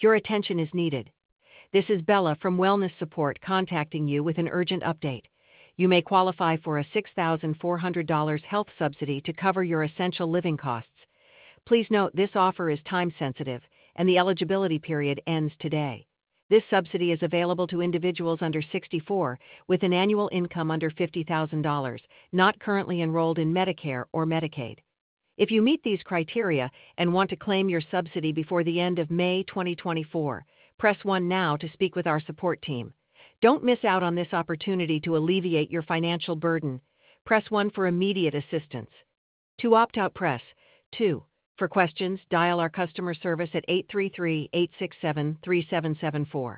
Your attention is needed. This is Bella from Wellness Support contacting you with an urgent update. You may qualify for a $6,400 health subsidy to cover your essential living costs. Please note this offer is time sensitive, and the eligibility period ends today. This subsidy is available to individuals under 64 with an annual income under $50,000, not currently enrolled in Medicare or Medicaid. If you meet these criteria and want to claim your subsidy before the end of May 2024, press 1 now to speak with our support team. Don't miss out on this opportunity to alleviate your financial burden. Press 1 for immediate assistance. To opt out, press 2. For questions, dial our customer service at 833-867-3774.